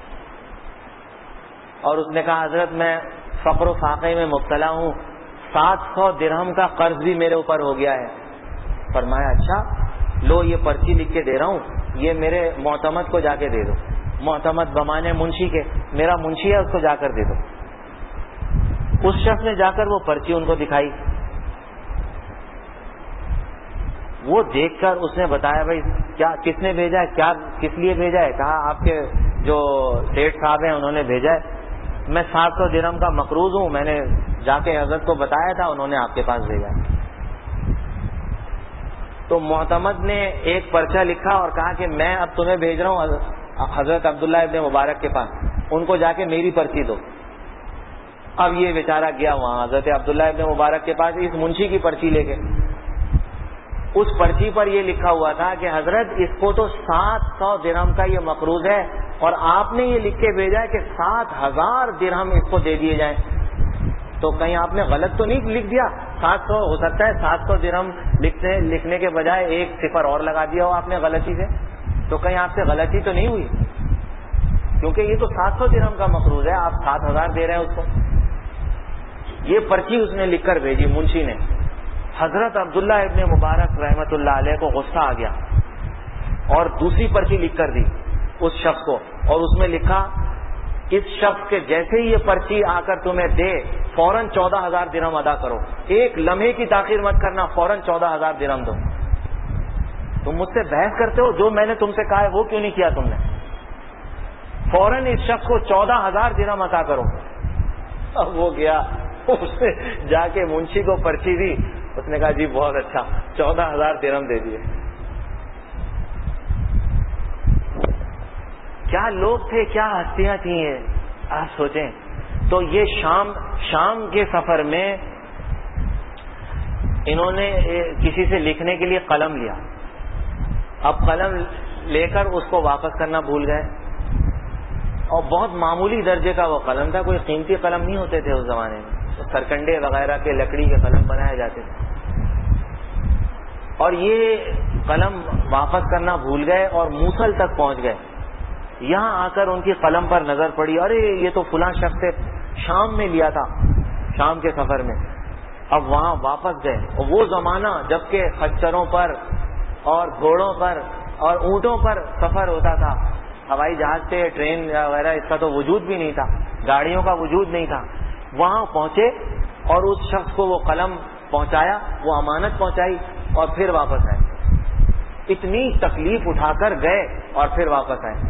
اور اس نے کہا حضرت میں فقر و فاقے میں مبتلا ہوں، 700 درہم کا قرض بھی میرے اوپر ہو گیا ہے۔ فرمایا اچھا لو یہ پرچی لکھ کے دے رہا ہوں، یہ میرے معتمد کو جا کے دے دو۔ معتمد بمانے منشی کے، میرا منشی ہے اس کو جا کر دے دو۔ اس شخص نے جا کر وہ پرچی ان کو دکھائی، وہ دیکھ کر اس نے بتایا بھائی کیا کس نے بھیجا ہے, کیا کس لیے بھیجا ہے؟ کہا آپ کے جو سیٹھ صاحب ہیں انہوں نے بھیجا ہے, میں 700 درہم کا مقروض ہوں, میں نے جا کے حضرت کو بتایا تھا, انہوں نے آپ کے پاس بھیجا. تو معتمد نے ایک پرچہ لکھا اور کہا کہ میں اب تمہیں بھیج رہا ہوں حضرت عبداللہ ابن مبارک کے پاس, ان کو جا کے میری پرچی دو. اب یہ بیچارہ گیا وہاں حضرت عبداللہ ابن مبارک کے پاس اس منشی کی پرچی لے کے. اس پرچی پر یہ لکھا ہوا تھا کہ حضرت اس کو تو 700 درہم کا یہ مقروض ہے, اور آپ نے یہ لکھ کے بھیجا ہے کہ 7000 درہم اس کو دے دیے جائیں. تو کہیں آپ نے غلط تو نہیں لکھ دیا؟ 700 ہو سکتا ہے 700 درہم لکھنے کے بجائے ایک صفر اور لگا دیا ہو آپ نے غلطی سے, تو کہیں آپ سے غلطی تو نہیں ہوئی؟ کیونکہ یہ تو 700 درہم کا مقروض ہے, آپ 7000 دے رہے ہیں اس کو. یہ پرچی اس نے لکھ کر بھیجی منشی نے. حضرت عبداللہ ابن مبارک رحمت اللہ علیہ کو غصہ آ گیا اور دوسری پرچی لکھ کر دی اس شخص کو, اور اس میں لکھا اس شخص کے جیسے ہی یہ پرچی آ کر تمہیں دے فوراً 14000 درہم ادا کرو, ایک لمحے کی تاخیر مت کرنا, فوراً 14000 درہم دو. تم مجھ سے بحث کرتے ہو, جو میں نے تم سے کہا ہے وہ کیوں نہیں کیا تم نے؟ فوراً اس شخص کو 14000 درہم عطا کرو. اب وہ گیا, اس نے جا کے منشی کو پرچی دی, اس نے کہا جی بہت اچھا, 14000 درہم دے دیے. کیا لوگ تھے, کیا ہستیاں تھیں یہ, آپ سوچیں. تو یہ شام کے سفر میں انہوں نے کسی سے لکھنے کے لیے قلم لیا. اب قلم لے کر اس کو واپس کرنا بھول گئے, اور بہت معمولی درجے کا وہ قلم تھا, کوئی قیمتی قلم نہیں ہوتے تھے اس زمانے میں, سرکنڈے وغیرہ کے لکڑی کے قلم بنائے جاتے تھے. اور یہ قلم واپس کرنا بھول گئے اور موصل تک پہنچ گئے. یہاں آ کر ان کی قلم پر نظر پڑی, ارے یہ تو فلاں شخص سے شام میں لیا تھا, شام کے سفر میں. اب وہاں واپس گئے, اور وہ زمانہ جب کہ خچروں پر اور گھوڑوں پر اور اونٹوں پر سفر ہوتا تھا, ہوائی جہاز سے, ٹرین وغیرہ اس کا تو وجود بھی نہیں تھا, گاڑیوں کا وجود نہیں تھا. وہاں پہنچے اور اس شخص کو وہ قلم پہنچایا, وہ امانت پہنچائی, اور پھر واپس آئے. اتنی تکلیف اٹھا کر گئے اور پھر واپس آئے.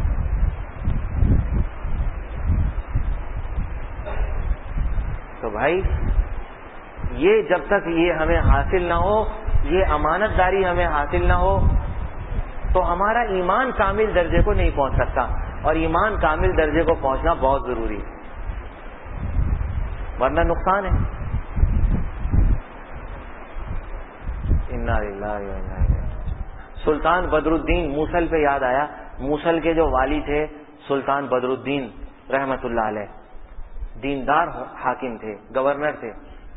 تو بھائی یہ جب تک یہ ہمیں حاصل نہ ہو, یہ امانت داری ہمیں حاصل نہ ہو, تو ہمارا ایمان کامل درجے کو نہیں پہنچ سکتا, اور ایمان کامل درجے کو پہنچنا بہت ضروری ہے, ورنہ نقصان ہے. انا للہ و انا الیہ راجعون. سلطان بدر الدین موصل پہ یاد آیا, موصل کے جو والی تھے سلطان بدر الدین رحمت اللہ علیہ, دیندار حاکم تھے, گورنر تھے,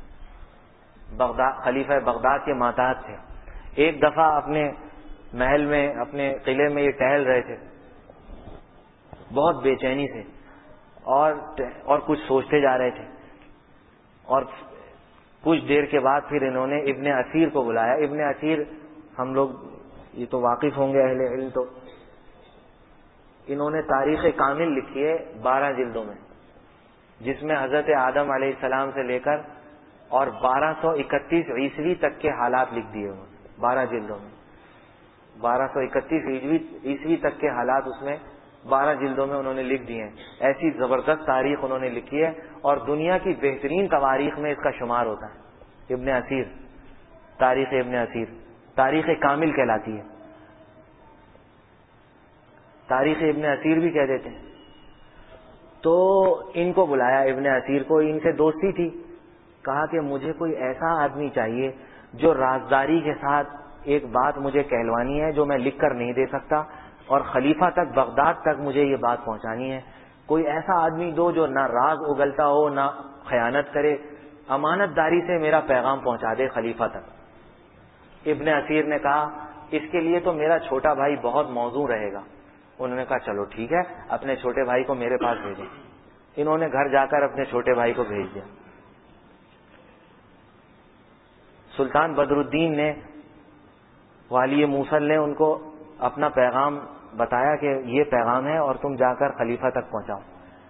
بغداد خلیفہ بغداد کے ماتحت تھے. ایک دفعہ اپنے محل میں, اپنے قلعے میں یہ ٹہل رہے تھے, بہت بے چینی سے, اور کچھ سوچتے جا رہے تھے. اور کچھ دیر کے بعد پھر انہوں نے ابن اسیر کو بلایا. ابن اسیر ہم لوگ یہ تو واقف ہوں گے اہل علم, تو انہوں نے تاریخ کامل لکھی ہے 12 جلدوں میں, جس میں حضرت آدم علیہ السلام سے لے کر اور 1231 عیسوی تک کے حالات لکھ دیے انہوں نے 12 جلدوں میں. 1231 عیسوی تک کے حالات اس میں 12 جلدوں میں انہوں نے لکھ دیے ہیں. ایسی زبردست تاریخ انہوں نے لکھی ہے, اور دنیا کی بہترین تواریخ میں اس کا شمار ہوتا ہے. ابن اسیر, تاریخ ابن اسیر تاریخ کامل کہلاتی ہے, تاریخ ابن اسیر بھی کہہ دیتے ہیں. تو ان کو بلایا, ابن اسیر کو, ان سے دوستی تھی. کہا کہ مجھے کوئی ایسا آدمی چاہیے جو رازداری کے ساتھ ایک بات مجھے کہلوانی ہے جو میں لکھ کر نہیں دے سکتا, اور خلیفہ تک, بغداد تک مجھے یہ بات پہنچانی ہے. کوئی ایسا آدمی دو جو نہ راز اگلتا ہو نہ خیانت کرے, امانت داری سے میرا پیغام پہنچا دے خلیفہ تک. ابن اسیر نے کہا اس کے لیے تو میرا چھوٹا بھائی بہت موزوں رہے گا. انہوں نے کہا چلو ٹھیک ہے, اپنے چھوٹے بھائی کو میرے پاس بھیجیں. انہوں نے گھر جا کر اپنے چھوٹے بھائی کو بھیج دیا. سلطان بدر الدین نے, والی موصل نے ان کو اپنا پیغام بتایا کہ یہ پیغام ہے اور تم جا کر خلیفہ تک پہنچاؤ.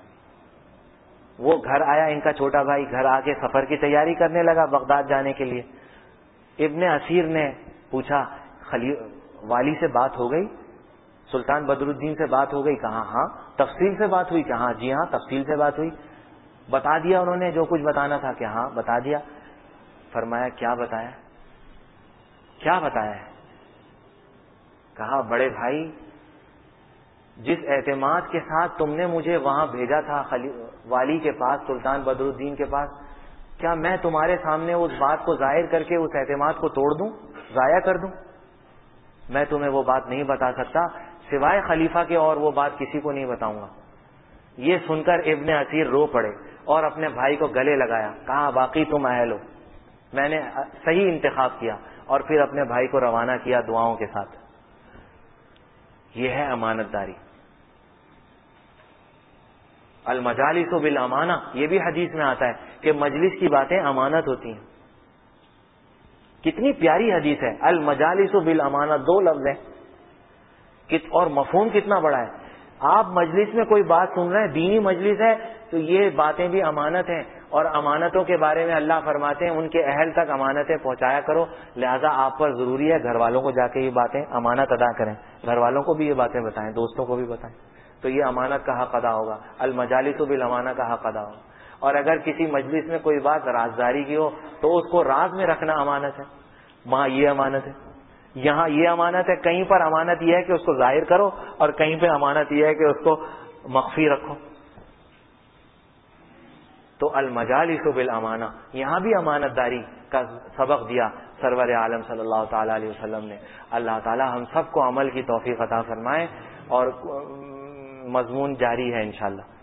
وہ گھر آیا, ان کا چھوٹا بھائی گھر آ کے سفر کی تیاری کرنے لگا بغداد جانے کے لیے. ابن اسیر نے پوچھا والی سے بات ہو گئی, سلطان بدر الدین سے بات ہو گئی, کہا ہاں. تفصیل سے بات ہوئی, کہاں جی ہاں تفصیل سے بات ہوئی. بتا دیا انہوں نے جو کچھ بتانا تھا, کہ ہاں بتا دیا. فرمایا کیا بتایا, کیا بتایا ہے؟ کہا بڑے بھائی, جس اعتماد کے ساتھ تم نے مجھے وہاں بھیجا تھا والی کے پاس, سلطان بدر الدین کے پاس, کیا میں تمہارے سامنے اس بات کو ظاہر کر کے اس اعتماد کو توڑ دوں, ضائع کر دوں؟ میں تمہیں وہ بات نہیں بتا سکتا سوائے خلیفہ کے, اور وہ بات کسی کو نہیں بتاؤں گا. یہ سن کر ابن اسیر رو پڑے اور اپنے بھائی کو گلے لگایا, کہا باقی تم اہل ہو, میں نے صحیح انتخاب کیا. اور پھر اپنے بھائی کو روانہ کیا دعاؤں کے ساتھ. یہ ہے امانت داری. المجالس بالامانہ, یہ بھی حدیث میں آتا ہے کہ مجلس کی باتیں امانت ہوتی ہیں. کتنی پیاری حدیث ہے, المجالس بالامانہ, 2 لفظ ہیں اور مفہوم کتنا بڑا ہے. آپ مجلس میں کوئی بات سن رہے ہیں, دینی مجلس ہے, تو یہ باتیں بھی امانت ہیں. اور امانتوں کے بارے میں اللہ فرماتے ہیں ان کے اہل تک امانتیں پہنچایا کرو. لہذا آپ پر ضروری ہے گھر والوں کو جا کے یہ باتیں امانت ادا کریں, گھر والوں کو بھی یہ باتیں بتائیں, دوستوں کو بھی بتائیں, تو یہ امانت کا حق ادا ہوگا. المجالس بالامانہ کا حق ادا ہوگا. اور اگر کسی مجلس میں کوئی بات رازداری کی ہو تو اس کو راز میں رکھنا امانت ہے. وہاں یہ امانت ہے, یہاں یہ امانت ہے. کہیں پر امانت یہ ہے کہ اس کو ظاہر کرو, اور کہیں پہ امانت یہ ہے کہ اس کو مخفی رکھو. تو المجالس بالامانہ, یہاں بھی امانت داری کا سبق دیا سرور عالم صلی اللہ تعالی علیہ وسلم نے. اللہ تعالی ہم سب کو عمل کی توفیق عطا فرمائے, اور مضمون جاری ہے انشاءاللہ.